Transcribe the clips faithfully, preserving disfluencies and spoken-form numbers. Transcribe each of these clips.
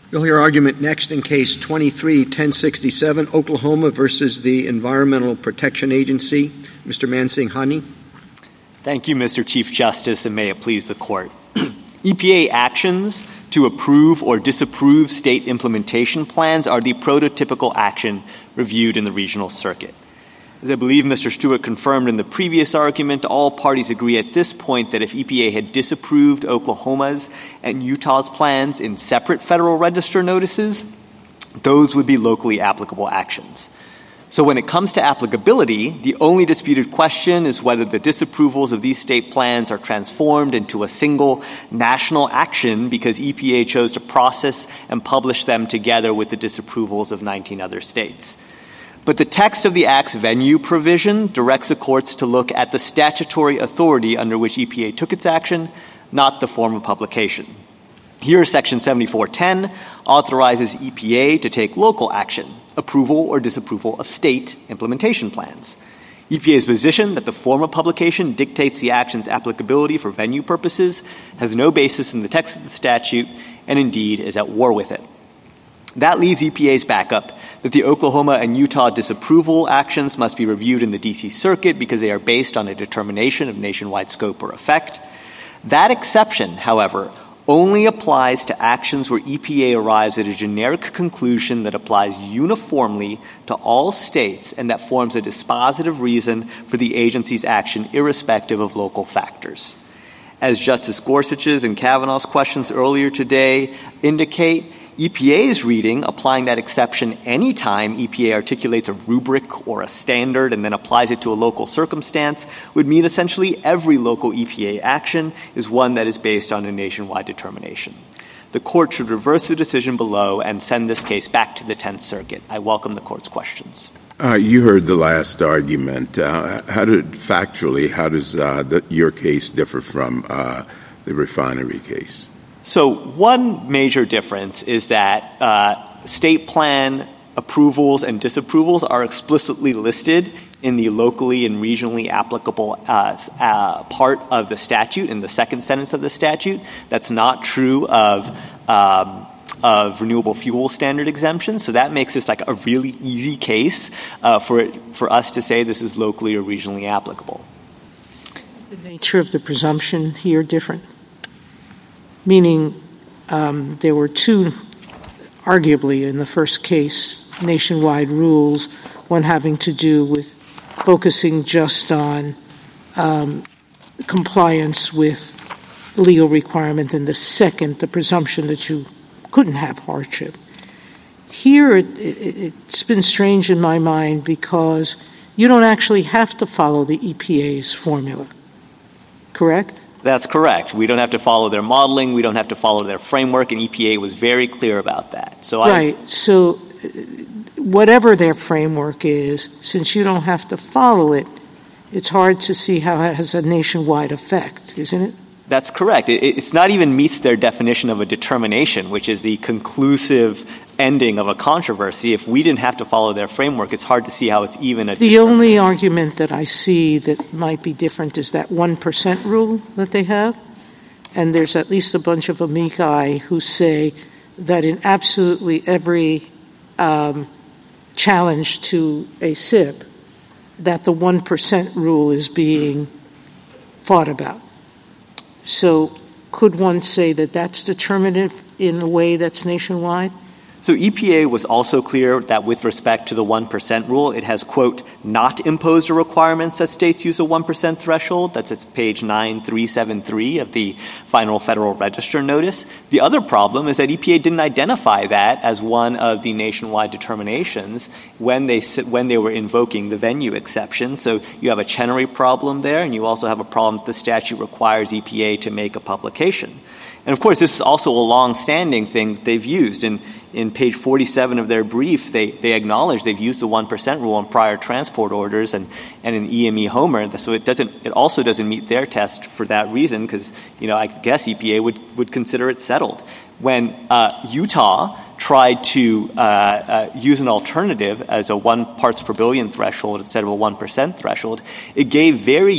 You'll hear argument next in Case twenty-three ten sixty-seven, Oklahoma versus the Environmental Protection Agency. Mister Mansinghani. Thank you, Mister Chief Justice, and may it please the Court. E P A actions to approve or disapprove state implementation plans are the prototypical action reviewed in the regional circuit. As I believe Mister Stewart confirmed in the previous argument, all parties agree at this point that if E P A had disapproved Oklahoma's and Utah's plans in separate Federal Register notices, those would be locally applicable actions. So when it comes to applicability, the only disputed question is whether the disapprovals of these state plans are transformed into a single national action because E P A chose to process and publish them together with the disapprovals of nineteen other states. But the text of the Act's venue provision directs the courts to look at the statutory authority under which E P A took its action, not the form of publication. Here, Section seventy-four ten authorizes E P A to take local action, approval or disapproval of state implementation plans. E P A's position that the form of publication dictates the action's applicability for venue purposes has no basis in the text of the statute and indeed is at war with it. That leaves E P A's backup that the Oklahoma and Utah disapproval actions must be reviewed in the D C Circuit because they are based on a determination of nationwide scope or effect. That exception, however, only applies to actions where E P A arrives at a generic conclusion that applies uniformly to all states and that forms a dispositive reason for the agency's action irrespective of local factors. As Justice Gorsuch's and Kavanaugh's questions earlier today indicate, E P A's reading, applying that exception any time E P A articulates a rubric or a standard and then applies it to a local circumstance, would mean essentially every local E P A action is one that is based on a nationwide determination. The Court should reverse the decision below and send this case back to the Tenth Circuit. I welcome the Court's questions. Uh, you heard the last argument. Uh, how did, factually, how does uh, the, your case differ from uh, the refinery case? So one major difference is that uh, state plan approvals and disapprovals are explicitly listed in the locally and regionally applicable uh, uh, part of the statute, in the second sentence of the statute. That's not true of um, of renewable fuel standard exemptions. So that makes this like a really easy case uh, for it, for us to say this is locally or regionally applicable. The nature of the presumption here different? Meaning um, there were two, arguably in the first case, nationwide rules, one having to do with focusing just on um, compliance with legal requirement, and the second, the presumption that you couldn't have hardship. Here, it, it, it's been strange in my mind because you don't actually have to follow the E P A's formula, correct? That's correct. We don't have to follow their modeling. We don't have to follow their framework, and E P A was very clear about that. So right. I, so whatever their framework is, since you don't have to follow it, it's hard to see how it has a nationwide effect, isn't it? That's correct. It, it's not even meets their definition of a determination, which is the conclusive ending of a controversy. If we didn't have to follow their framework, it's hard to see how it's even a The only argument that I see that might be different is that one percent rule that they have. And there's at least a bunch of amici who say that in absolutely every um, challenge to a S I P, that the one percent rule is being fought about. So could one say that that's determinative in a way that's nationwide? So E P A was also clear that with respect to the one percent rule, it has, quote, not imposed a requirement that states use a one percent threshold. That's at page nine three seven three of the final Federal Register notice. The other problem is that E P A didn't identify that as one of the nationwide determinations when they when they were invoking the venue exception. So you have a Chenery problem there, and you also have a problem that the statute requires E P A to make a publication. And, of course, this is also a long-standing thing that they've used. And in page forty-seven of their brief, they, they acknowledge they've used the one percent rule in prior transport orders and, and in E M E Homer. So it doesn't it also doesn't meet their test for that reason because, you know, I guess E P A would, would consider it settled. When uh, Utah tried to uh, uh, use an alternative as a one parts per billion threshold instead of a one percent threshold, it gave very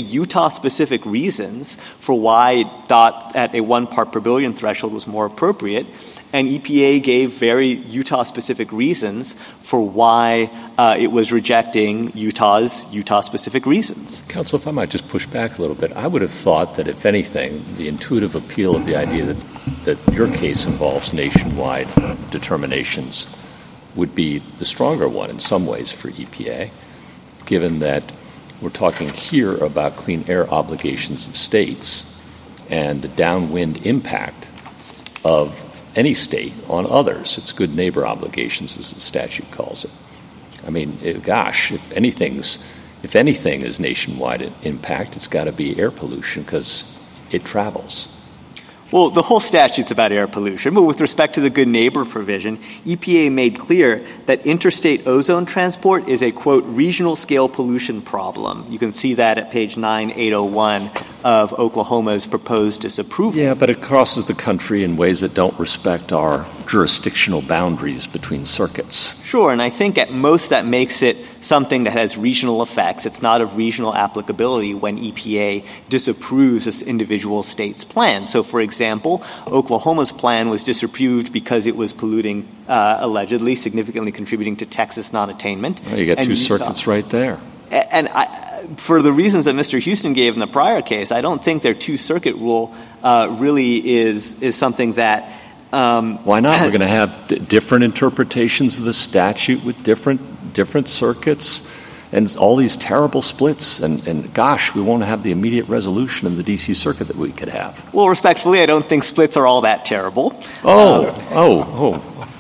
Utah-specific reasons for why it thought at a one part per billion threshold was more appropriate. And E P A gave very Utah-specific reasons for why uh, it was rejecting Utah's Utah-specific reasons. Counsel, if I might just push back a little bit, I would have thought that, if anything, the intuitive appeal of the idea that, that your case involves nationwide determinations would be the stronger one in some ways for E P A, given that we're talking here about clean air obligations of states and the downwind impact of any state on others. It's good neighbor obligations, as the statute calls it. I mean, it, gosh, if anything's, if anything is nationwide impact, it's got to be air pollution because it travels. Well, the whole statute's about air pollution, but with respect to the good neighbor provision, E P A made clear that interstate ozone transport is a, quote, regional scale pollution problem. You can see that at page nine eight oh one of Oklahoma's proposed disapproval. Yeah, but it crosses the country in ways that don't respect our jurisdictional boundaries between circuits. Sure, and I think at most that makes it something that has regional effects. It's not of regional applicability when E P A disapproves this individual state's plan. So, for example, Oklahoma's plan was disapproved because it was polluting, uh, allegedly, significantly contributing to Texas non-attainment. Well, you got and two Utah. circuits right there. And I, for the reasons that Mister Houston gave in the prior case, I don't think their two-circuit rule uh, really is is something that Um, Why not? We're going to have d- different interpretations of the statute with different different circuits and all these terrible splits. And, and gosh, we won't have the immediate resolution of the D C Circuit that we could have. Well, respectfully, I don't think splits are all that terrible. Oh, uh, oh, oh.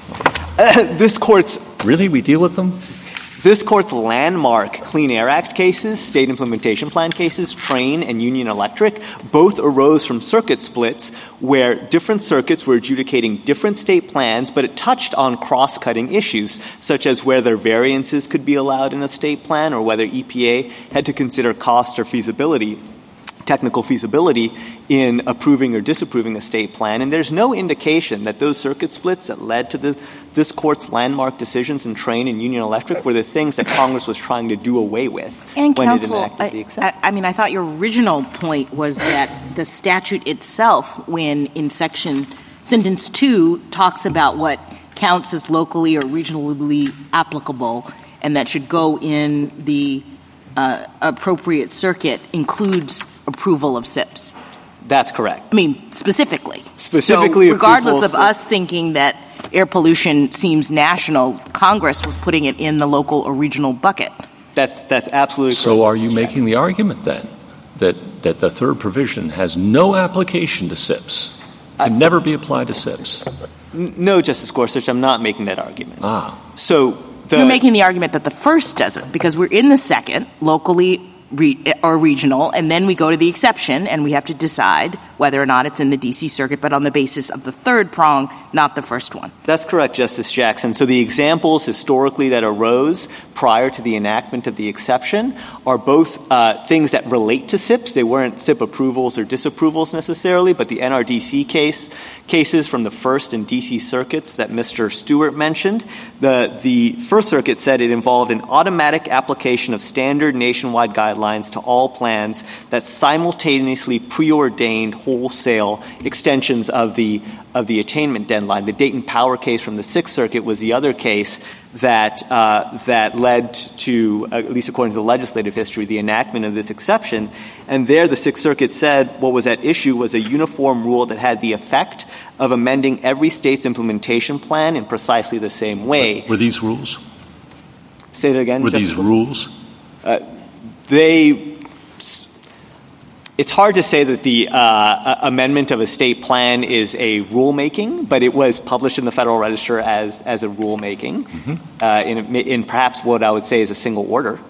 Uh, this court's... Really? We deal with them? This court's landmark Clean Air Act cases, state implementation plan cases, Train and Union Electric, both arose from circuit splits where different circuits were adjudicating different state plans, but it touched on cross-cutting issues, such as whether variances could be allowed in a state plan or whether E P A had to consider cost or feasibility, technical feasibility in approving or disapproving a state plan. And there's no indication that those circuit splits that led to the, this court's landmark decisions in Train and Union Electric were the things that Congress was trying to do away with and when counsel, it enacted the exception. I, I mean, I thought your original point was that the statute itself, when in section sentence two, talks about what counts as locally or regionally applicable and that should go in the uh, appropriate circuit, includes approval of S I Ps. That's correct. I mean, specifically. Specifically, so regardless of of us thinking that air pollution seems national, Congress was putting it in the local or regional bucket. That's that's absolutely correct. So are you making the argument then that, that the third provision has no application to S I Ps, can never be applied to S I Ps? No, Justice Gorsuch, I'm not making that argument. Ah. So the, You're making the argument that the first doesn't, because we're in the second, locally Re- or regional, and then we go to the exception, and we have to decide whether or not it's in the D C Circuit, but on the basis of the third prong, not the first one. That's correct, Justice Jackson. So the examples historically that arose prior to the enactment of the exception are both uh, things that relate to S I Ps. They weren't S I P approvals or disapprovals necessarily, but the N R D C case cases from the First and D C Circuits that Mister Stewart mentioned, the, the First Circuit said it involved an automatic application of standard nationwide guidelines to all plans that simultaneously preordained wholesale extensions of the of the attainment deadline. The Dayton Power case from the Sixth Circuit was the other case that uh, that led to, uh, at least according to the legislative history, the enactment of this exception. And there the Sixth Circuit said what was at issue was a uniform rule that had the effect of amending every state's implementation plan in precisely the same way. Were these rules? Say it again. Were Justice these rules? Uh, they – it's hard to say that the uh, amendment of a state plan is a rulemaking, but it was published in the Federal Register as as a rulemaking mm-hmm. uh, in, in perhaps what I would say is a single order.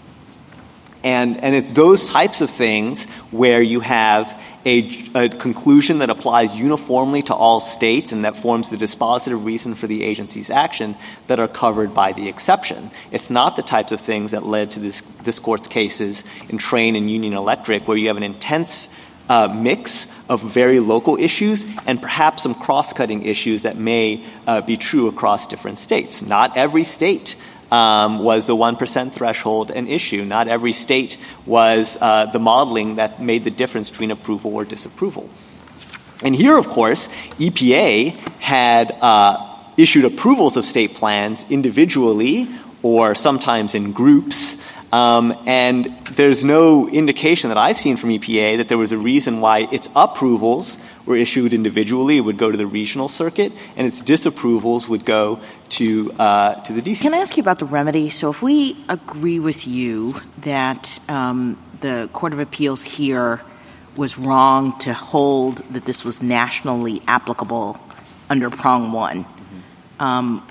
And and it's those types of things where you have a, a conclusion that applies uniformly to all states and that forms the dispositive reason for the agency's action that are covered by the exception. It's not the types of things that led to this this court's cases in Train and Union Electric, where you have an intense uh, mix of very local issues and perhaps some cross-cutting issues that may uh, be true across different states. Not every state Um, was the one percent threshold an issue. Not every state was uh, the modeling that made the difference between approval or disapproval. And here, of course, E P A had uh, issued approvals of state plans individually or sometimes in groups. Um, and there's no indication that I've seen from E P A that there was a reason why its approvals were issued individually. It would go to the regional circuit, and its disapprovals would go to uh, to the D C. Can I ask you about the remedy? So if we agree with you that um, the Court of Appeals here was wrong to hold that this was nationally applicable under prong one, mm-hmm. um,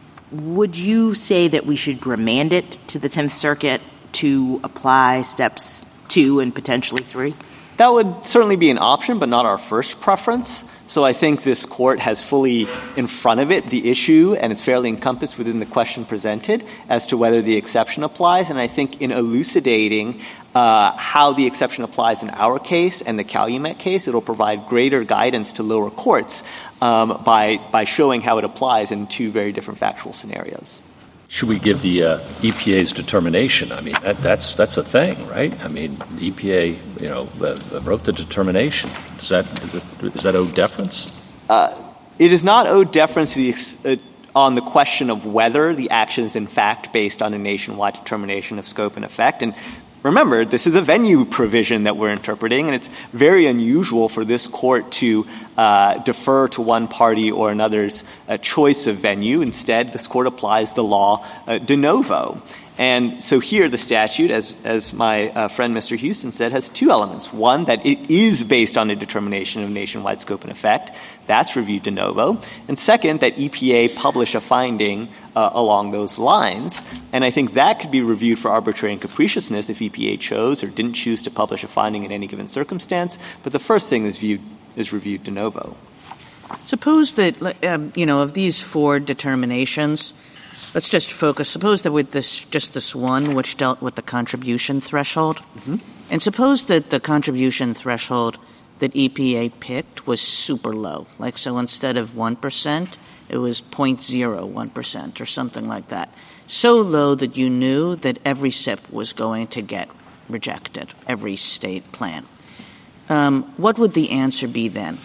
would you say that we should remand it to the Tenth Circuit to apply steps two and potentially three? That would certainly be an option, but not our first preference. So I think this court has fully in front of it the issue, and it's fairly encompassed within the question presented as to whether the exception applies. And I think in elucidating uh, how the exception applies in our case and the Calumet case, it'll provide greater guidance to lower courts um, by by showing how it applies in two very different factual scenarios. Should we give the uh, E P A's determination? I mean, that, that's that's a thing, right? I mean, the E P A, you know, uh, wrote the determination. Does that is that owed deference? Uh, it is not owed deference to the ex- uh, on the question of whether the action is in fact based on a nationwide determination of scope and effect. And remember, this is a venue provision that we're interpreting, and it's very unusual for this court to uh, defer to one party or another's uh, choice of venue. Instead, this court applies the law uh, de novo. And so here the statute, as as my uh, friend Mister Houston said, has two elements. One, that it is based on a determination of nationwide scope and effect. That's reviewed de novo. And second, that E P A publish a finding uh, along those lines. And I think that could be reviewed for arbitrary and capriciousness if E P A chose or didn't choose to publish a finding in any given circumstance. But the first thing is viewed is reviewed de novo. Suppose that, um, you know, of these four determinations, let's just focus. Suppose that with this, just this one, which dealt with the contribution threshold, mm-hmm. and suppose that the contribution threshold that E P A picked was super low. Like, so instead of one percent, it was zero point zero one percent or something like that. So low that you knew that every S I P was going to get rejected, every state plan. Um, what would the answer be then?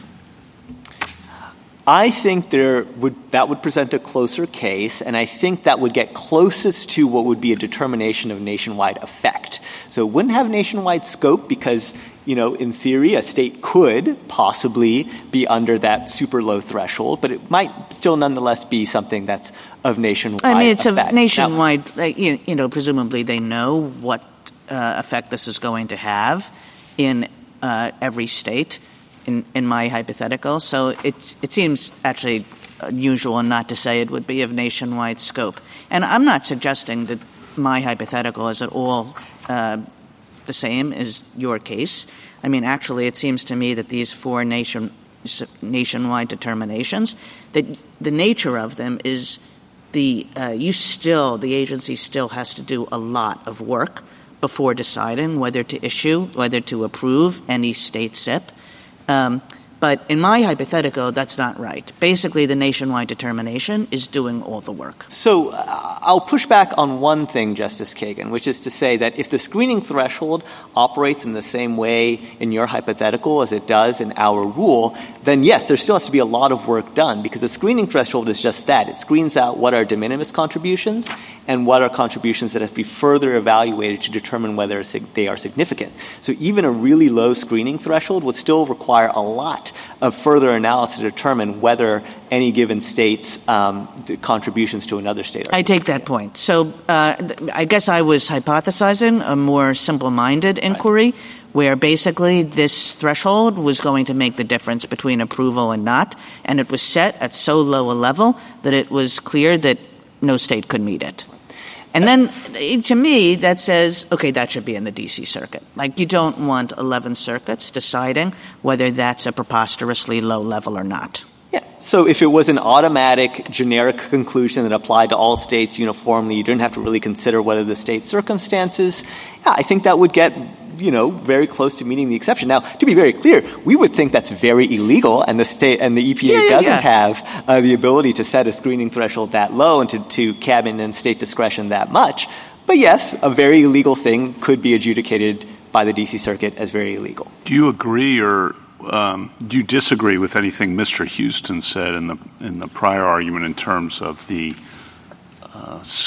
I think there would that would present a closer case, and I think that would get closest to what would be a determination of nationwide effect. So it wouldn't have nationwide scope because, you know, in theory, a state could possibly be under that super low threshold, but it might still nonetheless be something that's of nationwide effect. I mean, it's effect. of nationwide, now, you, you know, presumably they know what uh, effect this is going to have in uh, every state. In, in my hypothetical. So it's, it seems actually unusual not to say it would be of nationwide scope. And I'm not suggesting that my hypothetical is at all uh, the same as your case. I mean, actually, it seems to me that these four nation, nationwide determinations, that the nature of them is the uh, you still, the agency still has to do a lot of work before deciding whether to issue, whether to approve any state S I P. Um, but in my hypothetical, that's not right. Basically, the nationwide determination is doing all the work. So uh, I'll push back on one thing, Justice Kagan, which is to say that if the screening threshold operates in the same way in your hypothetical as it does in our rule, then yes, there still has to be a lot of work done because the screening threshold is just that. It screens out what are de minimis contributions and what are contributions that have to be further evaluated to determine whether they are significant. So even a really low screening threshold would still require a lot of further analysis to determine whether any given state's um, contributions to another state are. I take that point. So uh, I guess I was hypothesizing a more simple-minded inquiry right. where basically this threshold was going to make the difference between approval and not, and it was set at so low a level that it was clear that no state could meet it. And then, to me, that says, okay, that should be in the D C Circuit. Like, you don't want eleven circuits deciding whether that's a preposterously low level or not. Yeah. So if it was an automatic, generic conclusion that applied to all states uniformly, you didn't have to really consider whether the state's circumstances, yeah, I think that would get, you know, very close to meeting the exception. Now, to be very clear, we would think that's very illegal, and the state and the E P A yeah, yeah, doesn't yeah. have uh, the ability to set a screening threshold that low and to, to cabin and state discretion that much. But yes, a very illegal thing could be adjudicated by the D C Circuit as very illegal. Do you agree, or um, do you disagree with anything Mister Houston said in the in the prior argument in terms of the uh, s-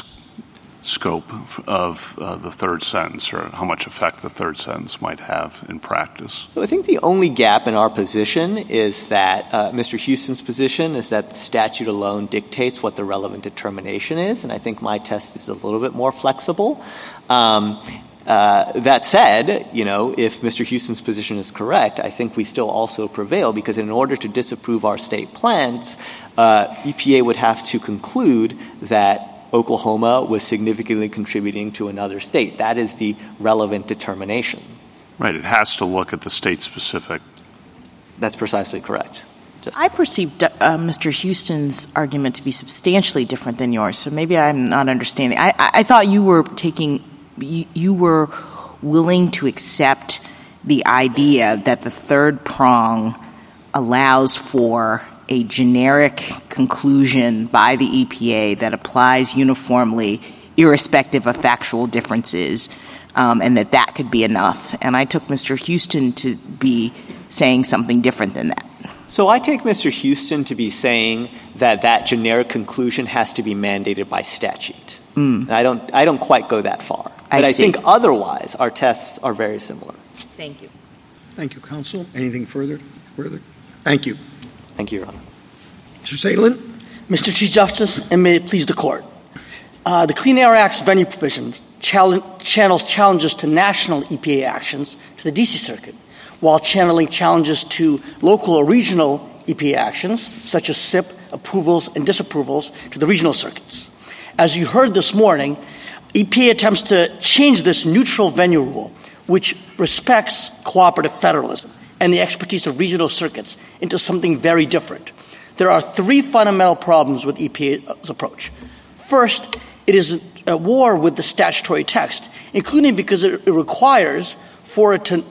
scope of uh, the third sentence, or how much effect the third sentence might have in practice? So I think the only gap in our position is that uh, Mister Houston's position is that the statute alone dictates what the relevant determination is, and I think my test is a little bit more flexible. Um, uh, that said, you know, if Mister Houston's position is correct, I think we still also prevail, because in order to disapprove our state plans, uh, E P A would have to conclude that Oklahoma was significantly contributing to another state. That is the relevant determination. Right. It has to look at the state-specific. That's precisely correct. Just I perceived uh, Mister Houston's argument to be substantially different than yours, so maybe I'm not understanding. I, I, I thought you were taking you, – you were willing to accept the idea that the third prong allows for a generic conclusion by the E P A that applies uniformly, irrespective of factual differences, um, and that that could be enough. And I took Mister Houston to be saying something different than that. So I take Mister Houston to be saying that that generic conclusion has to be mandated by statute. Mm. And I don't, I don't quite go that far. But I, I think otherwise our tests are very similar. Thank you. Thank you, counsel. Anything further? Further? Thank you. Thank you, Your Honor. Mister Salen? Mister Chief Justice, and may it please the Court. Uh, the Clean Air Act's venue provision challenge, channels challenges to national E P A actions to the D C Circuit, while channeling challenges to local or regional E P A actions, such as S I P, approvals, and disapprovals, to the regional circuits. As you heard this morning, E P A attempts to change this neutral venue rule, which respects cooperative federalism and the expertise of regional circuits, into something very different. There are three fundamental problems with E P A's approach. First, it is at war with the statutory text, including because it, it requires for it to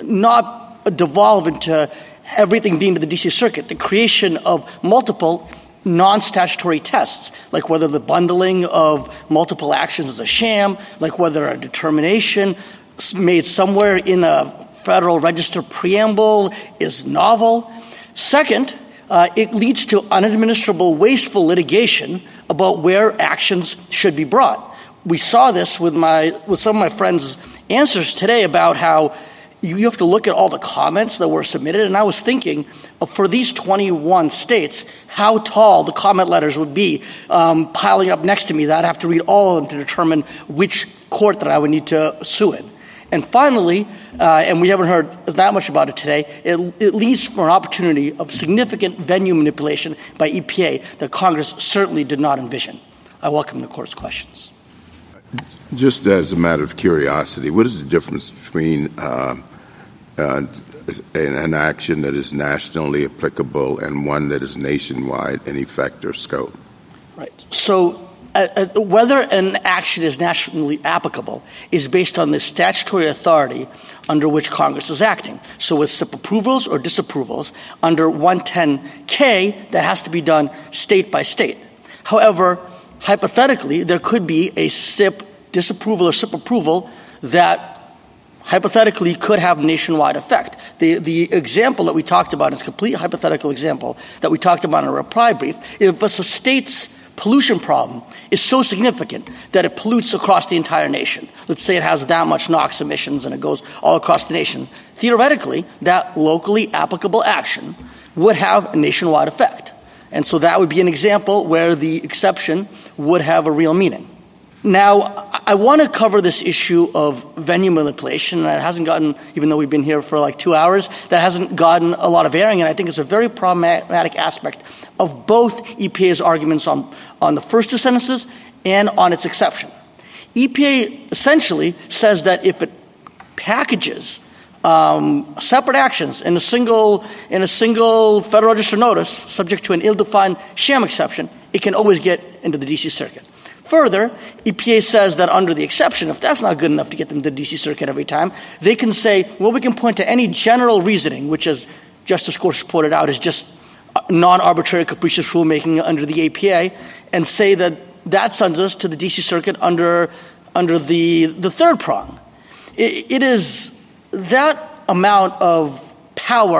not devolve into everything being to the D C Circuit, the creation of multiple non-statutory tests, like whether the bundling of multiple actions is a sham, like whether a determination made somewhere in a Federal Register preamble is novel. Second, uh, it leads to unadministrable, wasteful litigation about where actions should be brought. We saw this with my with some of my friends' answers today about how you have to look at all the comments that were submitted, and I was thinking of, for these twenty-one states, how tall the comment letters would be um, piling up next to me, that I'd have to read all of them to determine which court that I would need to sue in. And finally, uh, and we haven't heard that much about it today, it, it leads for an opportunity of significant venue manipulation by E P A that Congress certainly did not envision. I welcome the Court's questions. Just as a matter of curiosity, what is the difference between uh, uh, an action that is nationally applicable and one that is nationwide in effect or scope? Right. So Uh, uh, whether an action is nationally applicable is based on the statutory authority under which Congress is acting. So with S I P approvals or disapprovals, under one ten K, that has to be done state by state. However, hypothetically, there could be a S I P disapproval or S I P approval that hypothetically could have nationwide effect. The the example that we talked about is a complete hypothetical example that we talked about in a reply brief. If a state's pollution problem is so significant that it pollutes across the entire nation. Let's say it has that much NOx emissions and it goes all across the nation. Theoretically, that locally applicable action would have a nationwide effect. And so that would be an example where the exception would have a real meaning. Now, I want to cover this issue of venue manipulation, and it hasn't gotten, even though we've been here for like two hours, that hasn't gotten a lot of airing, and I think it's a very problematic aspect of both E P A's arguments on, on the first two sentences and on its exception. E P A essentially says that if it packages um, separate actions in a single in a single Federal Register notice subject to an ill-defined sham exception, it can always get into the D C Circuit. Further, E P A says that under the exception, if that's not good enough to get them to the D C Circuit every time, they can say, well, we can point to any general reasoning, which, as Justice Gorsuch pointed out, is just non-arbitrary, capricious rulemaking under the A P A, and say that that sends us to the D C Circuit under under the, the third prong. It, it is that amount of power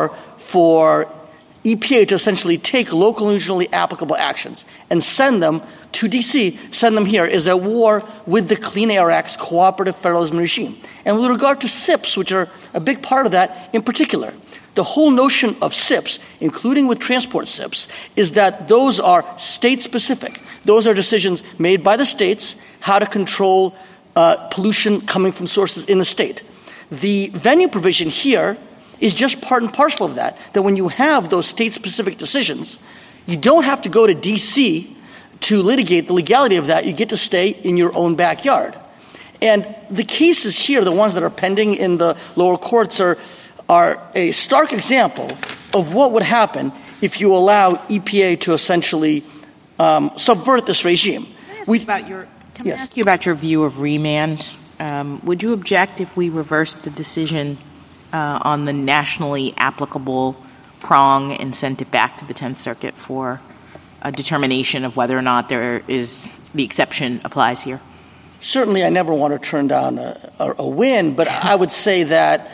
for E P A to essentially take local and regionally applicable actions and send them to D C, send them here, is at war with the Clean Air Act's cooperative federalism regime. And with regard to S I Ps, which are a big part of that in particular, the whole notion of S I Ps, including with transport S I Ps, is that those are state-specific. Those are decisions made by the states how to control uh, pollution coming from sources in the state. The venue provision here is just part and parcel of that, that when you have those state-specific decisions, you don't have to go to D C to litigate the legality of that. You get to stay in your own backyard. And the cases here, the ones that are pending in the lower courts, are, are a stark example of what would happen if you allow E P A to essentially um, subvert this regime. Can I ask we, you about your, can yes. I ask you about your view of remand? Um, would you object if we reversed the decision Uh, on the nationally applicable prong and sent it back to the Tenth Circuit for a determination of whether or not there is the exception applies here? Certainly, I never want to turn down a, a, a win, but I would say that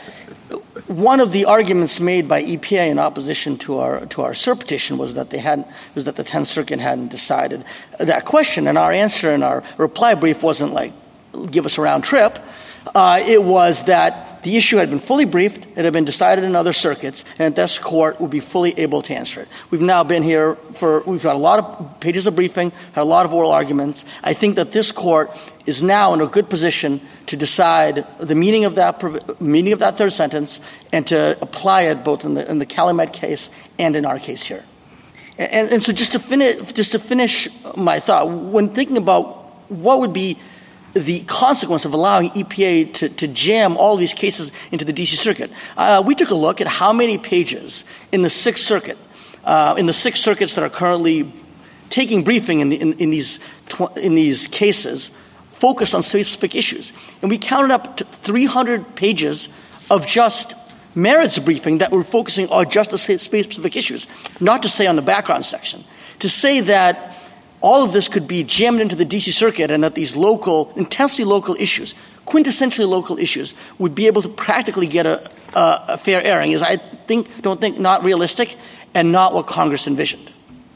one of the arguments made by E P A in opposition to our to our cert petition was that they hadn't was that the Tenth Circuit hadn't decided that question, and our answer in our reply brief wasn't like give us a round trip. Uh, it was that the issue had been fully briefed, it had been decided in other circuits, and this court would be fully able to answer it. We've now been here for, we've got a lot of pages of briefing, had a lot of oral arguments. I think that this court is now in a good position to decide the meaning of that, meaning of that third sentence and to apply it both in the, in the Calumet case and in our case here. And, and so just to finish, just to finish my thought, when thinking about what would be the consequence of allowing E P A to, to jam all these cases into the D C Circuit, uh, we took a look at how many pages in the Sixth Circuit, uh, in the six circuits that are currently taking briefing in, the, in, in these tw- in these cases, focus on specific issues, and we counted up to three hundred pages of just merits briefing that were focusing on just the specific issues, not to say on the background section, to say that all of this could be jammed into the D C Circuit and that these local, intensely local issues, quintessentially local issues, would be able to practically get a, a, a fair airing is, I think, don't think, not realistic and not what Congress envisioned.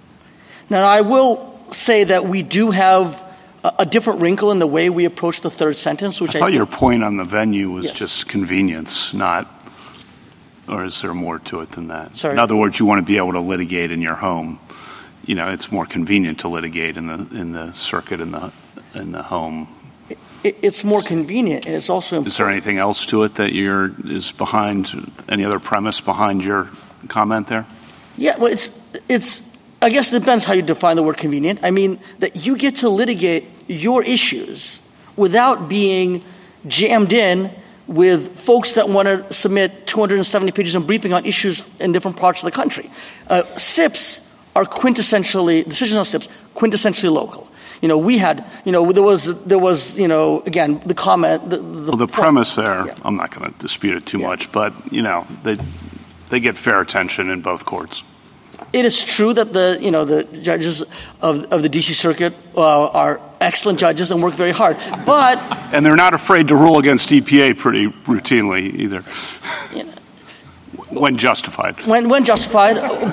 Now, I will say that we do have a, a different wrinkle in the way we approach the third sentence, which I, I thought think, your point on the venue was yes. just convenience, not, or is there more to it than that? Sorry. In other words, you want to be able to litigate in your home. You know, it's more convenient to litigate in the in the circuit in the in the home. It, it's more convenient, and it's also important. Is there anything else to it that you're is behind? Any other premise behind your comment there? Yeah, well, it's it's. I guess it depends how you define the word convenient. I mean that you get to litigate your issues without being jammed in with folks that want to submit two hundred seventy pages of briefing on issues in different parts of the country. Uh, S I Ps are quintessentially, decisions on S I Ps, quintessentially local. You know, we had, you know, there was, there was, you know, again, the comment. The, the, well, the premise there, yeah. I'm not going to dispute it too yeah. much, but, you know, they they get fair attention in both courts. It is true that the, you know, the judges of, of the D C Circuit uh, are excellent judges and work very hard, but. And they're not afraid to rule against E P A pretty routinely either. You know, When justified. When when justified.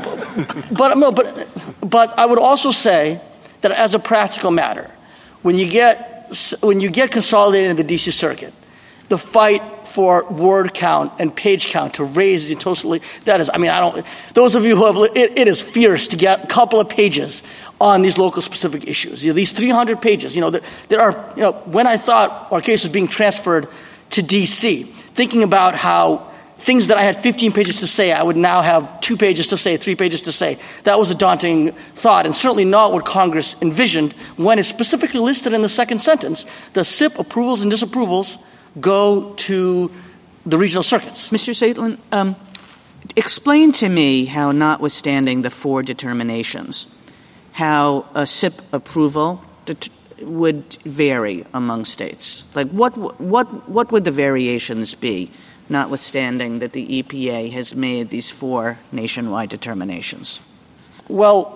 but no, but but I would also say that as a practical matter, when you get when you get consolidated in the D C Circuit, the fight for word count and page count to raise the totally that is I mean I don't those of you who have it, it is fierce to get a couple of pages on these local specific issues. You know, these three hundred pages. You know, there, there are you know when I thought our case was being transferred to D C, thinking about how things that I had fifteen pages to say, I would now have two pages to say, three pages to say. That was a daunting thought, and certainly not what Congress envisioned when it's specifically listed in the second sentence. The S I P approvals and disapprovals go to the regional circuits. Mister Saitlin, um, explain to me how, notwithstanding the four determinations, how a S I P approval det- would vary among states. Like, what what what would the variations be, notwithstanding that the E P A has made these four nationwide determinations? Well,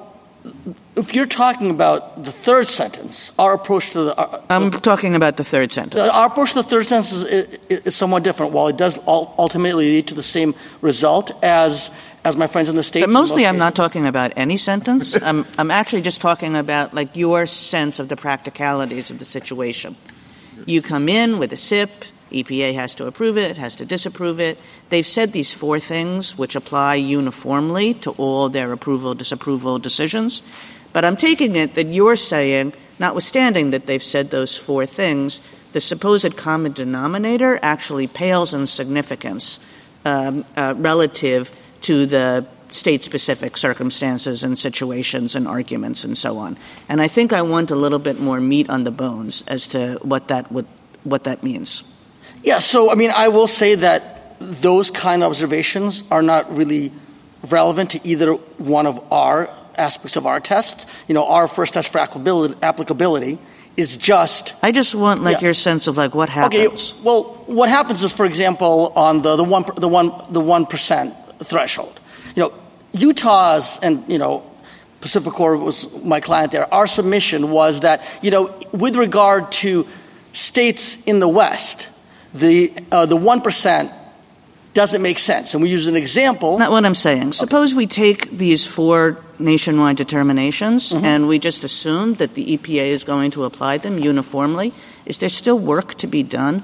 if you're talking about the third sentence, our approach to the... Uh, I'm the, talking about the third sentence. Our approach to the third sentence is, is, is somewhat different. While it does ultimately lead to the same result as as my friends in the States... But mostly I'm cases. not talking about any sentence. I'm, I'm actually just talking about, like, your sense of the practicalities of the situation. You come in with a S I P, E P A has to approve it, has to disapprove it. They've said these four things which apply uniformly to all their approval, disapproval decisions. But I'm taking it that you're saying, notwithstanding that they've said those four things, the supposed common denominator actually pales in significance um, uh, relative to the state-specific circumstances and situations and arguments and so on. And I think I want a little bit more meat on the bones as to what that would, what that means. Yeah, so, I mean, I will say that those kind of observations are not really relevant to either one of our aspects of our tests. You know, our first test for applicability, applicability is just... I just want, like, yeah. your sense of, like, what happens. Okay, well, what happens is, for example, on the, the one, the one, the one percent threshold. You know, Utah's and, you know, Pacificor was my client there. Our submission was that, you know, with regard to states in the West, the uh, the one percent doesn't make sense. And we use an example. Not what I'm saying. Suppose we take these four nationwide determinations mm-hmm. and we just assume that the E P A is going to apply them uniformly. Is there still work to be done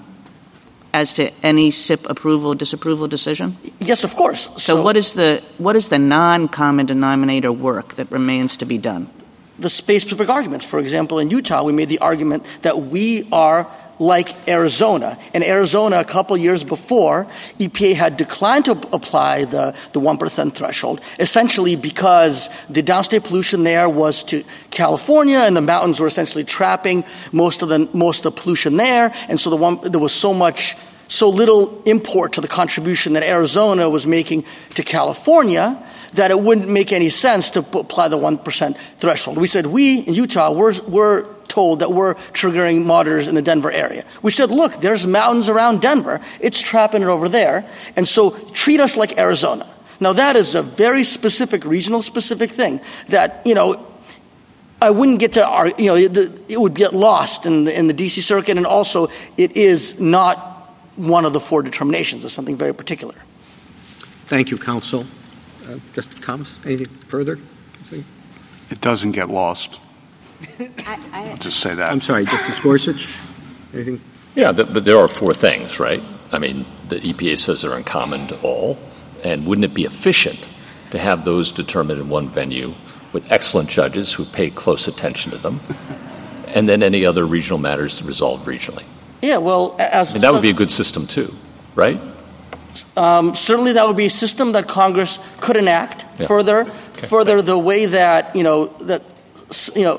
as to any S I P approval, disapproval decision? Yes, of course. So, so what is the what is the non-common denominator work that remains to be done? The space-specific arguments. For example, in Utah, we made the argument that we are like Arizona. In Arizona, a couple years before, E P A had declined to apply the, the one percent threshold, essentially because the downstate pollution there was to California, and the mountains were essentially trapping most of the most of the pollution there, and so the one, there was so much, so little import to the contribution that Arizona was making to California that it wouldn't make any sense to p- apply the one percent threshold. We said, we in Utah, we're, we're told that we're triggering monitors in the Denver area. We said, look, there's mountains around Denver. It's trapping it over there. And so treat us like Arizona. Now, that is a very specific, regional specific thing that, you know, I wouldn't get to, our, you know, the, it would get lost in the, in the D C circuit. And also, it is not one of the four determinations. It's something very particular. Thank you, counsel. Uh, Justice Thomas, anything further? It doesn't get lost. I, I, I'll just say that. I'm sorry, Justice Gorsuch, anything? Yeah, th- but there are four things, right? I mean, the E P A says they're uncommon to all, and wouldn't it be efficient to have those determined in one venue with excellent judges who pay close attention to them, and then any other regional matters to resolve regionally? Yeah, well, as... I mean, that would be a good system, too, right? Um, certainly that would be a system that Congress could enact yeah. further, okay. further the way that, you know, that, you know...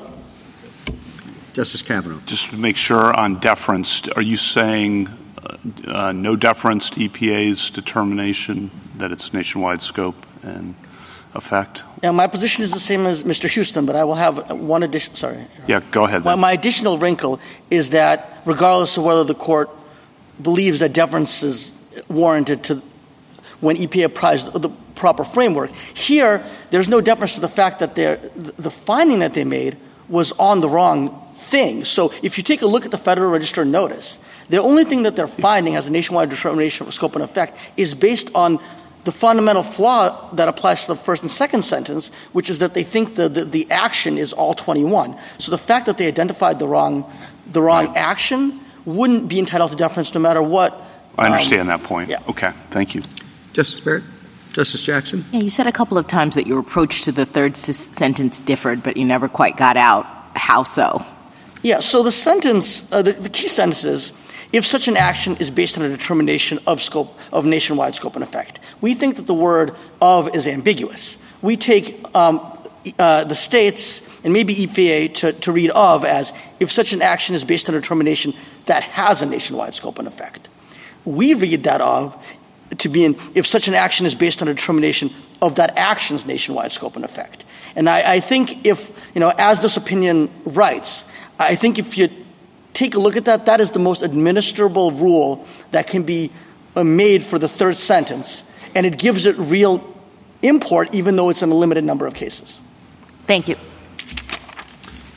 Justice Kavanaugh. Just to make sure on deference, are you saying uh, uh, no deference to E P A's determination that it's nationwide scope and effect? Yeah, my position is the same as Mister Houston, but I will have one addition. Sorry. Yeah, go ahead. Well, my additional wrinkle is that regardless of whether the court believes that deference is warranted to when E P A applies the proper framework, here there's no deference to the fact that the finding that they made was on the wrong thing. So if you take a look at the Federal Register notice, the only thing that they're finding as a nationwide determination of scope and effect is based on the fundamental flaw that applies to the first and second sentence, which is that they think the, the, the action is all twenty-one. So the fact that they identified the wrong the wrong right. action wouldn't be entitled to deference no matter what. I understand um, that point. Yeah. Okay. Thank you. Justice Barrett? Justice Jackson? Yeah, you said a couple of times that your approach to the third s- sentence differed, but you never quite got out. How so? Yeah, so the sentence, uh, the, the key sentence is, if such an action is based on a determination of scope, of nationwide scope and effect. We think that the word of is ambiguous. We take um, uh, the states and maybe E P A to, to read of as if such an action is based on a determination that has a nationwide scope and effect. We read that of to be in if such an action is based on a determination of that action's nationwide scope and effect. And I, I think if, you know, as this opinion writes, I think if you take a look at that, that is the most administrable rule that can be made for the third sentence, and it gives it real import even though it's in a limited number of cases. Thank you.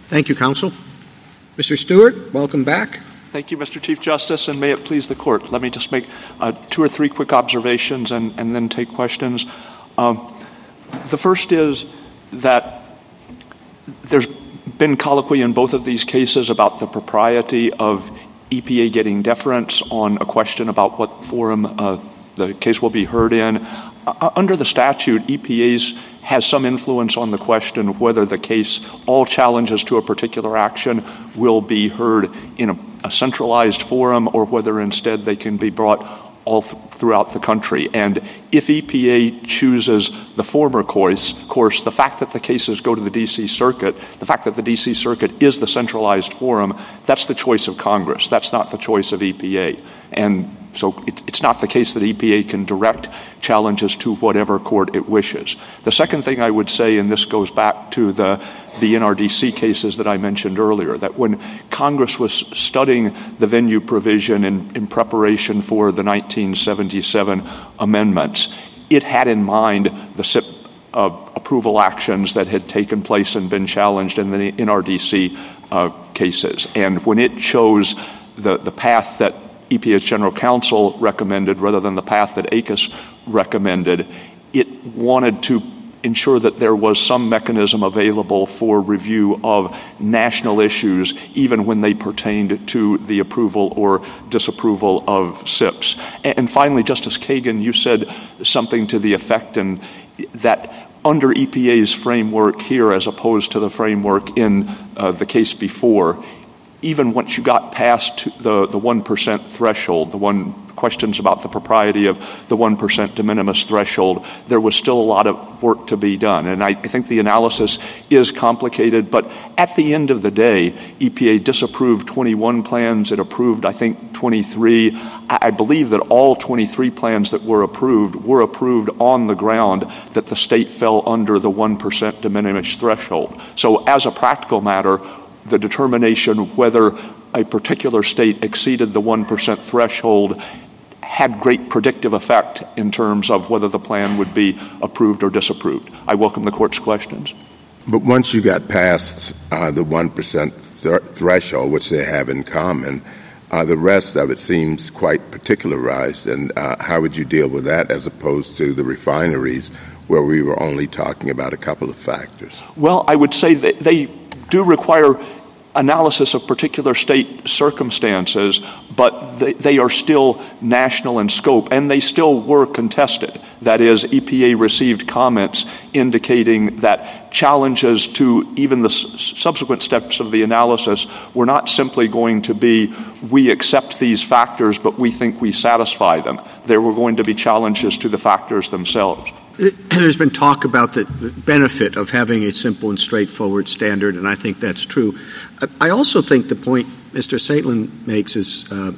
Thank you, counsel. Mister Stewart, welcome back. Thank you, Mister Chief Justice, and may it please the Court. Let me just make uh, two or three quick observations and, and then take questions. Um, the first is that there's been colloquy in both of these cases about the propriety of E P A getting deference on a question about what forum uh, the case will be heard in. Uh, under the statute, E P A's has some influence on the question of whether the case, all challenges to a particular action will be heard in a, a centralized forum or whether instead they can be brought all th- throughout the country. And if E P A chooses the former course, course, the fact that the cases go to the D C Circuit, the fact that the D C Circuit is the centralized forum, that's the choice of Congress. That's not the choice of E P A. And so it, it's not the case that E P A can direct challenges to whatever court it wishes. The second thing I would say, and this goes back to the, the N R D C cases that I mentioned earlier, that when Congress was studying the venue provision in, in preparation for the nineteen seventy-seven amendments, it had in mind the S I P uh, approval actions that had taken place and been challenged in the N R D C uh, cases. And when it chose the, the path that E P A's general counsel recommended rather than the path that A C U S recommended, it wanted to ensure that there was some mechanism available for review of national issues even when they pertained to the approval or disapproval of S I Ps. And finally, Justice Kagan, you said something to the effect and that under E P A's framework here as opposed to the framework in uh, the case before, even once you got past the, the one percent threshold, the one questions about the propriety of the one percent de minimis threshold, there was still a lot of work to be done. And I, I think the analysis is complicated, but at the end of the day, E P A disapproved twenty-one plans. It approved, I think, twenty-three. I, I believe that all twenty-three plans that were approved were approved on the ground that the state fell under the one percent de minimis threshold. So as a practical matter, the determination whether a particular state exceeded the one percent threshold had great predictive effect in terms of whether the plan would be approved or disapproved. I welcome the Court's questions. But once you got past uh, the one percent th- threshold, which they have in common, uh, the rest of it seems quite particularized. And uh, how would you deal with that as opposed to the refineries where we were only talking about a couple of factors? Well, I would say that they do require analysis of particular state circumstances, but they, they are still national in scope, and they still were contested. That is, E P A received comments indicating that challenges to even the s- subsequent steps of the analysis were not simply going to be, we accept these factors, but we think we satisfy them. There were going to be challenges to the factors themselves. There's been talk about the benefit of having a simple and straightforward standard, and I think that's true. I also think the point Mister Saitlin makes is uh,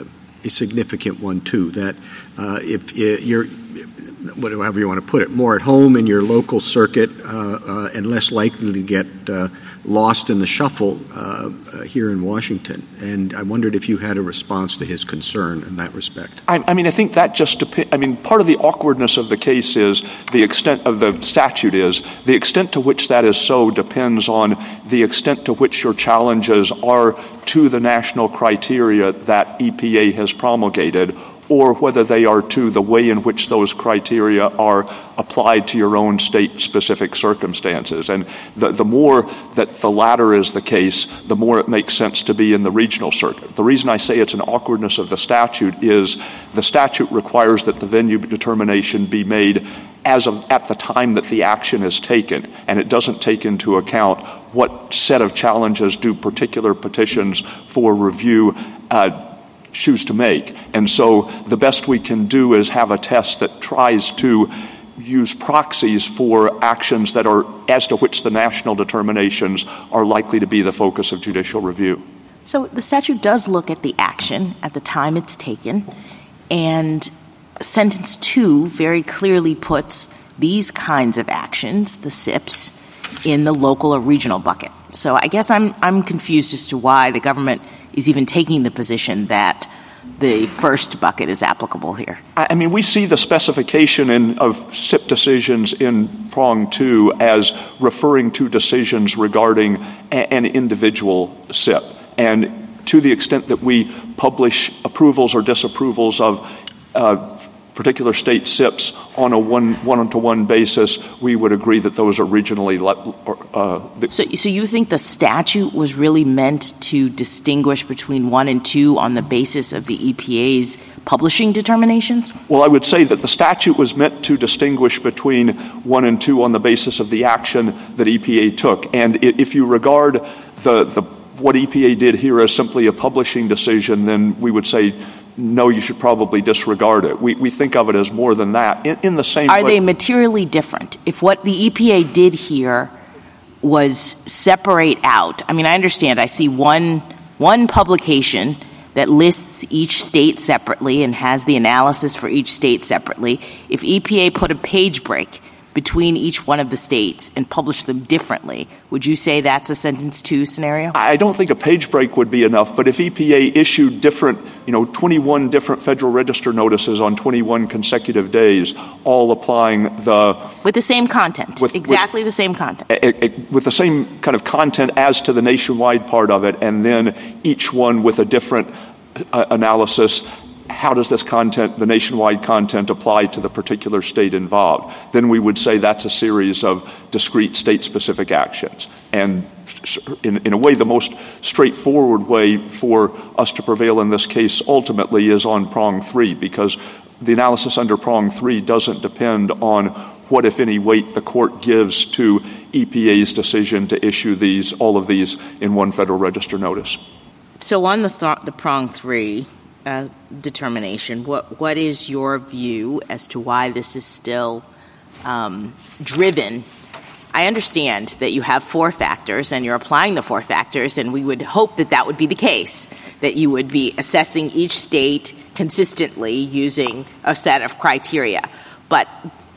a significant one, too, that uh, if you're, whatever you want to put it, more at home in your local circuit uh, uh, and less likely to get uh, lost in the shuffle uh, uh, here in Washington. And I wondered if you had a response to his concern in that respect. I, I mean, I think that just depends. I mean, part of the awkwardness of the case is the extent of the statute is the extent to which that is so depends on the extent to which your challenges are to the national criteria that E P A has promulgated, or whether they are to the way in which those criteria are applied to your own state-specific circumstances. And the, the more that the latter is the case, the more it makes sense to be in the regional circuit. The reason I say it's an awkwardness of the statute is the statute requires that the venue determination be made as of at the time that the action is taken, and it doesn't take into account what set of challenges do particular petitions for review uh, choose to make. And so the best we can do is have a test that tries to use proxies for actions that are as to which the national determinations are likely to be the focus of judicial review. So the statute does look at the action at the time it's taken, and sentence two very clearly puts these kinds of actions, the S I Ps, in the local or regional bucket. So I guess I'm I'm confused as to why the government is even taking the position that the first bucket is applicable here? I mean, we see the specification in, of S I P decisions in prong two as referring to decisions regarding a, an individual S I P. And to the extent that we publish approvals or disapprovals of uh, particular state S I Ps on a one, one-to-one basis, we would agree that those are regionally... Uh, the so, so you think the statute was really meant to distinguish between one and two on the basis of the E P A's publishing determinations? Well, I would say that the statute was meant to distinguish between one and two on the basis of the action that E P A took. And if you regard the, the what E P A did here as simply a publishing decision, then we would say, no, you should probably disregard it. We, we think of it as more than that. In, in the same Are way, they materially different? If what the E P A did here was separate out, I mean, I understand, I see one one publication that lists each state separately and has the analysis for each state separately. If E P A put a page break between each one of the states and publish them differently, would you say that's a sentence two scenario? I don't think a page break would be enough, but if E P A issued different, you know, twenty-one different Federal Register notices on twenty-one consecutive days, all applying the... With the same content, with, exactly with, the same content. It, it, with the same kind of content as to the nationwide part of it, and then each one with a different uh, analysis. How does this content, the nationwide content, apply to the particular state involved? Then we would say that's a series of discrete state-specific actions. And in, in a way, the most straightforward way for us to prevail in this case ultimately is on prong three, because the analysis under prong three doesn't depend on what, if any, weight the court gives to E P A's decision to issue these, all of these in one Federal Register notice. So on the, th- the prong three, Uh, determination, what what is your view as to why this is still um, driven? I understand that you have four factors and you're applying the four factors, and we would hope that that would be the case, that you would be assessing each state consistently using a set of criteria. But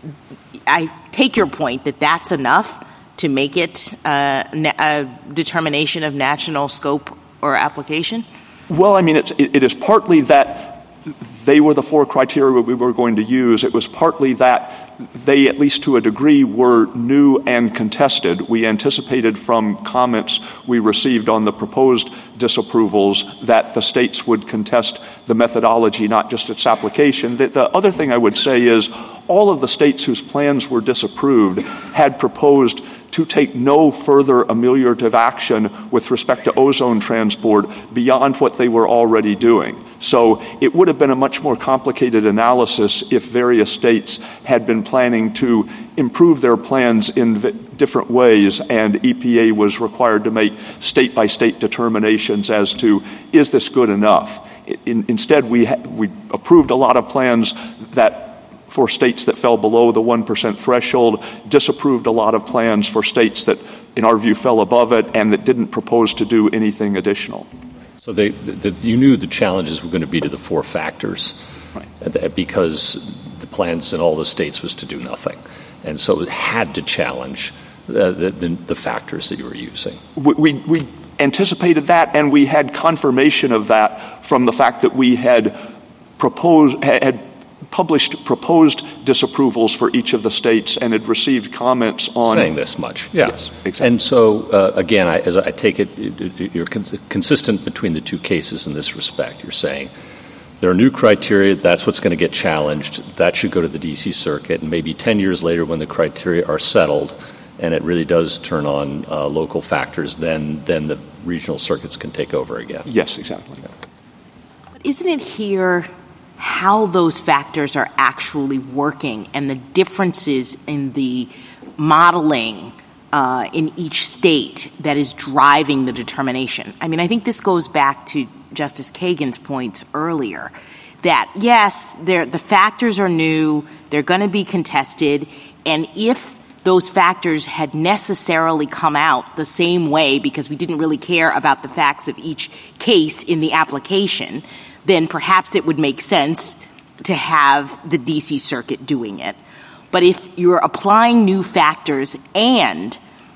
I take your point that that's enough to make it uh, a determination of national scope or application? Well, I mean, it's, it, it is partly that they were the four criteria we were going to use. It was partly that they, at least to a degree, were new and contested. We anticipated from comments we received on the proposed disapprovals that the states would contest the methodology, not just its application. The, the other thing I would say is all of the states whose plans were disapproved had proposed to take no further ameliorative action with respect to ozone transport beyond what they were already doing. So it would have been a much more complicated analysis if various states had been planning to improve their plans in v- different ways, and E P A was required to make state-by-state determinations as to, is this good enough? In, instead, we, ha- we approved a lot of plans that for states that fell below the one percent threshold, disapproved a lot of plans for states that, in our view, fell above it and that didn't propose to do anything additional. So they, the, you knew the challenges were going to be to the four factors, right, because the plans in all the states was to do nothing. And so it had to challenge the, the, the factors that you were using. We, we, we anticipated that, and we had confirmation of that from the fact that we had proposed, had published proposed disapprovals for each of the states and had received comments on... Saying this much, yeah. Yes, exactly. And so, uh, again, I, as I take it, you're cons- consistent between the two cases in this respect. You're saying there are new criteria, that's what's going to get challenged, that should go to the D C Circuit, and maybe ten years later when the criteria are settled and it really does turn on uh, local factors, then, then the regional circuits can take over again. Yes, exactly. Yeah. But isn't it here how those factors are actually working and the differences in the modeling uh, in each state that is driving the determination? I mean, I think this goes back to Justice Kagan's points earlier, that, yes, the factors are new, they're going to be contested, and if those factors had necessarily come out the same way because we didn't really care about the facts of each case in the application, then perhaps it would make sense to have the D C Circuit doing it. But if you're applying new factors and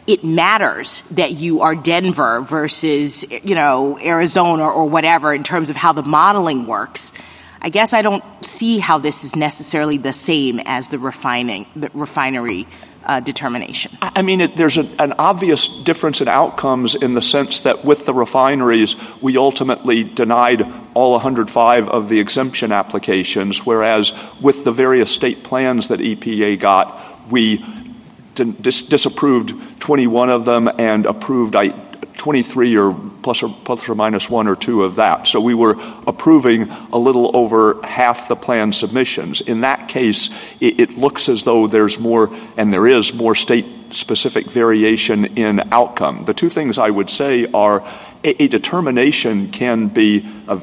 it matters that you are Denver versus, you know, Arizona or whatever in terms of how the modeling works, I guess I don't see how this is necessarily the same as the refining, the refinery uh, determination. I mean, it, there's a, an obvious difference in outcomes in the sense that with the refineries, we ultimately denied all one hundred five of the exemption applications, whereas with the various state plans that E P A got, we dis- disapproved twenty-one of them and approved I, twenty-three or plus or plus or minus one or two of that. So we were approving a little over half the plan submissions. In that case, it, it looks as though there's more, and there is more state-specific variation in outcome. The two things I would say are a, a determination can be, of,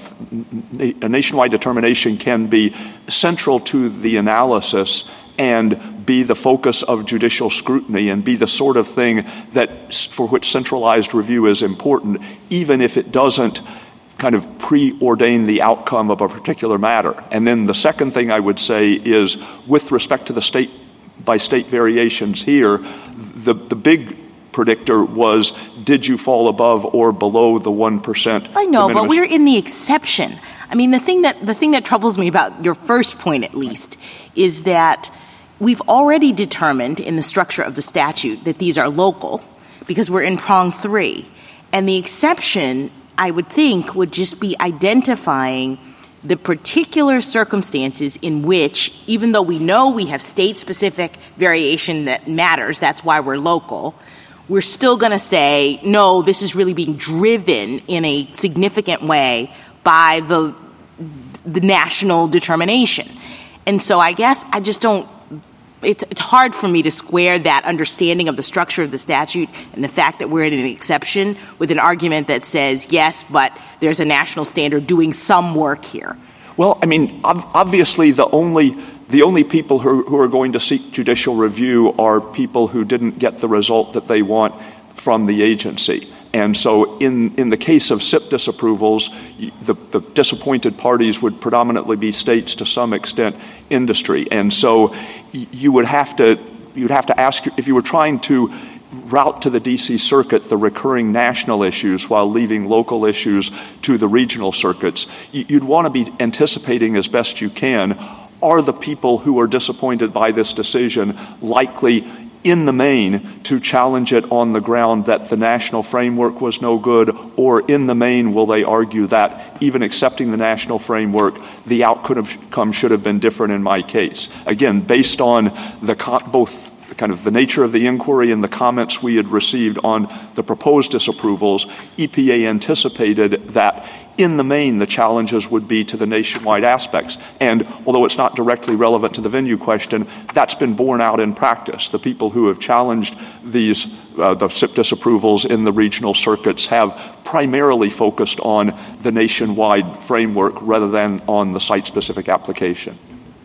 a nationwide determination can be central to the analysis and be the focus of judicial scrutiny and be the sort of thing that for which centralized review is important, even if it doesn't kind of preordain the outcome of a particular matter. And then the second thing I would say is, with respect to the state by state variations here, the, the big predictor was, did you fall above or below the one percent? I know, but we're in the exception. I mean, the thing that the thing that troubles me about your first point, at least, is that we've already determined in the structure of the statute that these are local because we're in prong three. And the exception, I would think, would just be identifying the particular circumstances in which, even though we know we have state-specific variation that matters, that's why we're local, we're still going to say, no, this is really being driven in a significant way by the the national determination. And so I guess I just don't It's, it's hard for me to square that understanding of the structure of the statute and the fact that we're in an exception with an argument that says, yes, but there's a national standard doing some work here. Well, I mean, ob- obviously the only the only people who, who are going to seek judicial review are people who didn't get the result that they want from the agency. And so in, in the case of S I P disapprovals, the, the disappointed parties would predominantly be states, to some extent industry. And so you would have to you'd have to ask, if you were trying to route to the D C Circuit the recurring national issues while leaving local issues to the regional circuits, you'd want to be anticipating as best you can, are the people who are disappointed by this decision likely in the main to challenge it on the ground that the national framework was no good, or in the main will they argue that even accepting the national framework, the outcome should have been different in my case. Again, based on the co- both kind of the nature of the inquiry and the comments we had received on the proposed disapprovals, E P A anticipated that in the main the challenges would be to the nationwide aspects. And although it's not directly relevant to the venue question, that's been borne out in practice. The people who have challenged these uh, the S I P disapprovals in the regional circuits have primarily focused on the nationwide framework rather than on the site-specific application.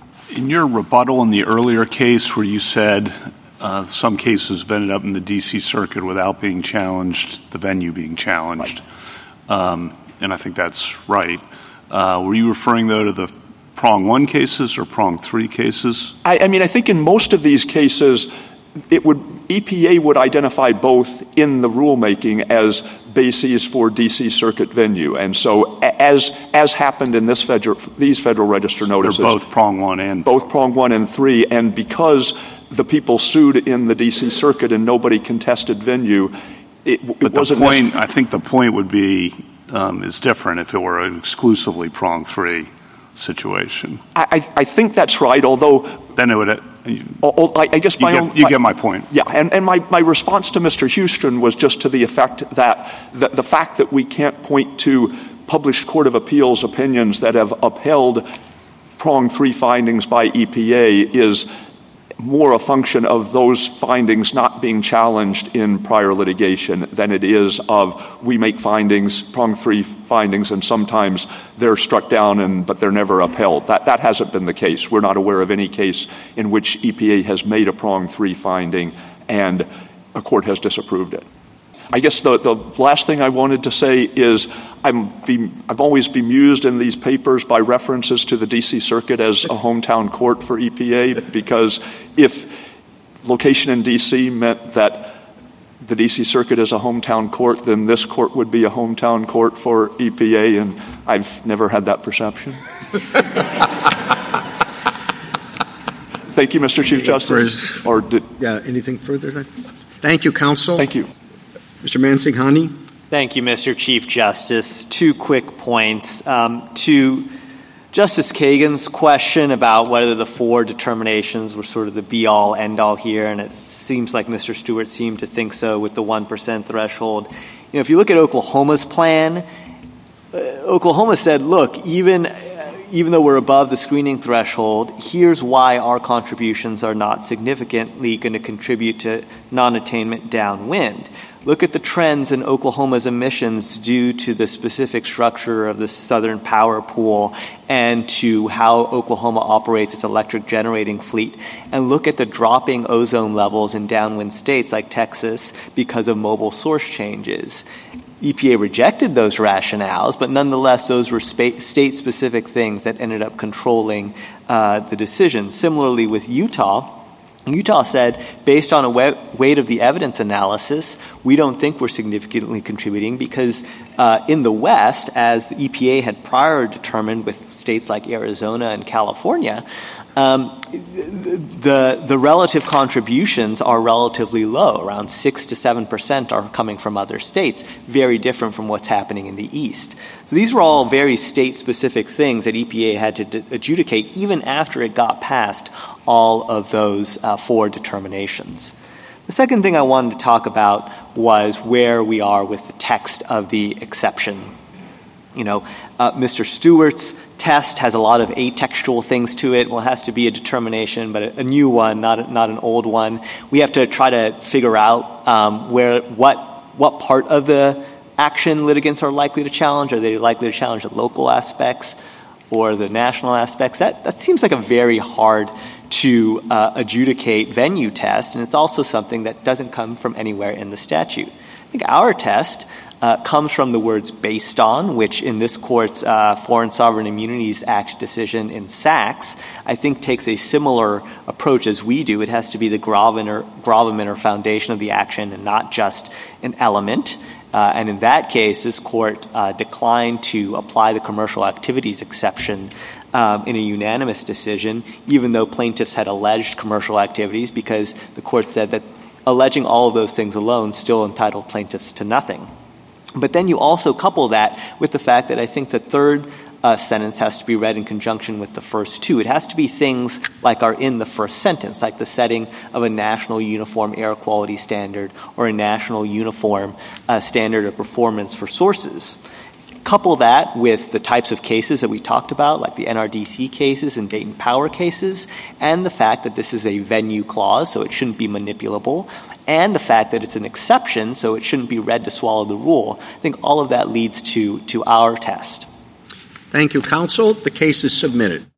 In your rebuttal in the earlier case where you said uh, some cases have ended up in the D C Circuit without being challenged, the venue being challenged, right. um, and I think that's right, uh, were you referring, though, to the prong one cases or prong three cases? I, I mean, I think in most of these cases, it would E P A would identify both in the rulemaking as bases for D C Circuit venue, and so as as happened in this federal these Federal Register so notices, they're both prong one and both prong one and three, and because the people sued in the D C Circuit and nobody contested venue, it, but it wasn't. The point, I think the point would be um, is different if it were an exclusively prong three situation. I, I think that's right, although then it would. You, I, I guess my you get, own, you get my point. Yeah, and, and my, my response to Mister Houston was just to the effect that the, the fact that we can't point to published Court of Appeals opinions that have upheld prong three findings by E P A is more a function of those findings not being challenged in prior litigation than it is of we make findings, prong three findings, and sometimes they're struck down and but they're never upheld. That that hasn't been the case. We're not aware of any case in which E P A has made a prong three finding and a court has disapproved it. I guess the, the last thing I wanted to say is I'm be, I've always bemused in these papers by references to the D C Circuit as a hometown court for E P A, because if location in D C meant that the D C Circuit is a hometown court, then this court would be a hometown court for E P A, and I've never had that perception. Thank you, Mister Chief Justice. Or did, yeah, anything further? Thank you, counsel. Thank you. Mister Mansinghani. Thank you, Mister Chief Justice. Two quick points. Um, to Justice Kagan's question about whether the four determinations were sort of the be-all, end-all here, and it seems like Mister Stewart seemed to think so with the one percent threshold. You know, if you look at Oklahoma's plan, uh, Oklahoma said, look, even uh, even though we're above the screening threshold, here's why our contributions are not significantly going to contribute to non-attainment downwind. Look at the trends in Oklahoma's emissions due to the specific structure of the Southern Power Pool and to how Oklahoma operates its electric generating fleet. And look at the dropping ozone levels in downwind states like Texas because of mobile source changes. E P A rejected those rationales, but nonetheless, those were spa- state-specific things that ended up controlling uh, the decision. Similarly with Utah, Utah said, based on a weight of the evidence analysis, we don't think we're significantly contributing because uh, in the West, as the E P A had prior determined with states like Arizona and California, um, the the relative contributions are relatively low. Around six to seven percent are coming from other states, very different from what's happening in the East. So these were all very state-specific things that E P A had to d- adjudicate even after it got past all of those uh, four determinations. The second thing I wanted to talk about was where we are with the text of the exception. You know, uh, Mister Stewart's test has a lot of atextual things to it. Well, it has to be a determination, but a, a new one, not a, not an old one. We have to try to figure out um, where what what part of the action litigants are likely to challenge. Are they likely to challenge the local aspects or the national aspects? That that seems like a very hard to uh, adjudicate venue test, and it's also something that doesn't come from anywhere in the statute. I think our test uh, comes from the words based on, which in this court's uh, Foreign Sovereign Immunities Act decision in Sachs, I think takes a similar approach as we do. It has to be the gravamen or, gravamen or foundation of the action and not just an element. Uh, and in that case, this court uh, declined to apply the commercial activities exception um, in a unanimous decision, even though plaintiffs had alleged commercial activities, because the court said that alleging all of those things alone still entitled plaintiffs to nothing. But then you also couple that with the fact that I think the third uh, sentence has to be read in conjunction with the first two. It has to be things like are in the first sentence, like the setting of a national uniform air quality standard or a national uniform uh, standard of performance for sources. Couple that with the types of cases that we talked about, like the N R D C cases and Dayton Power cases, and the fact that this is a venue clause, so it shouldn't be manipulable, and the fact that it's an exception, so it shouldn't be read to swallow the rule. I think all of that leads to, to our test. Thank you, counsel. The case is submitted.